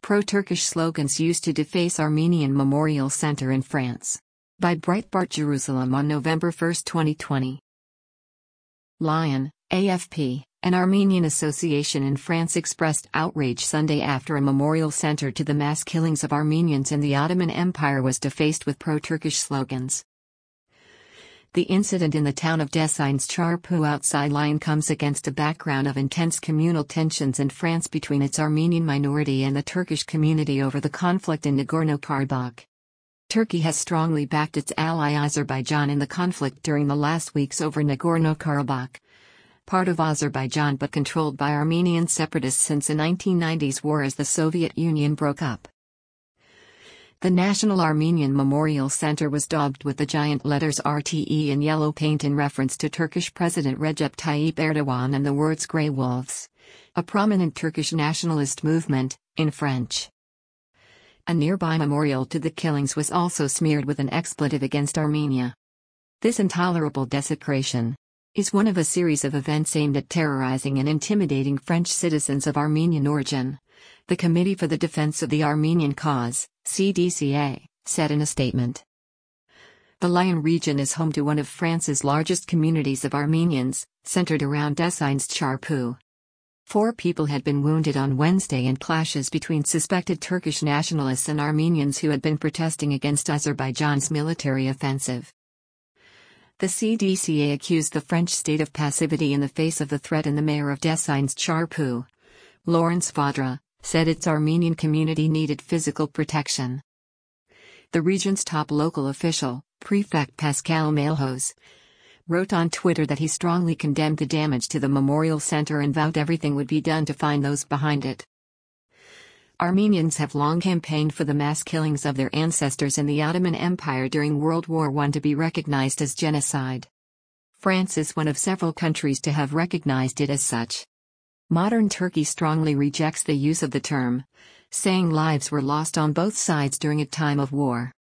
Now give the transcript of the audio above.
Pro-Turkish slogans used to deface Armenian Memorial Center in France. By Breitbart Jerusalem on November 1, 2020. Lyon, AFP. An Armenian association in France expressed outrage Sunday after a memorial center to the mass killings of Armenians in the Ottoman Empire was defaced with pro-Turkish slogans. The incident in the town of Dessignes-Charpoux outside Lyon comes against a background of intense communal tensions in France between its Armenian minority and the Turkish community over the conflict in Nagorno-Karabakh. Turkey has strongly backed its ally Azerbaijan in the conflict during the last weeks over Nagorno-Karabakh, part of Azerbaijan but controlled by Armenian separatists since the 1990s war as the Soviet Union broke up. The National Armenian Memorial Center was daubed with the giant letters RTE in yellow paint in reference to Turkish President Recep Tayyip Erdogan and the words Grey Wolves, a prominent Turkish nationalist movement, in French. A nearby memorial to the killings was also smeared with an expletive against Armenia. This intolerable desecration is one of a series of events aimed at terrorizing and intimidating French citizens of Armenian origin, the Committee for the Defense of the Armenian Cause, CDCA, said in a statement. The Lyon region is home to one of France's largest communities of Armenians, centered around Dessignes-Charpoux. 4 people had been wounded on Wednesday in clashes between suspected Turkish nationalists and Armenians who had been protesting against Azerbaijan's military offensive. The CDCA accused the French state of passivity in the face of the threat, and the mayor of Dessignes-Charpoux, Laurence Vaudra, said its Armenian community needed physical protection. The region's top local official, Prefect Pascal Malehos, wrote on Twitter that he strongly condemned the damage to the memorial center and vowed everything would be done to find those behind it. Armenians have long campaigned for the mass killings of their ancestors in the Ottoman Empire during World War I to be recognized as genocide. France is one of several countries to have recognized it as such. Modern Turkey strongly rejects the use of the term, saying lives were lost on both sides during a time of war.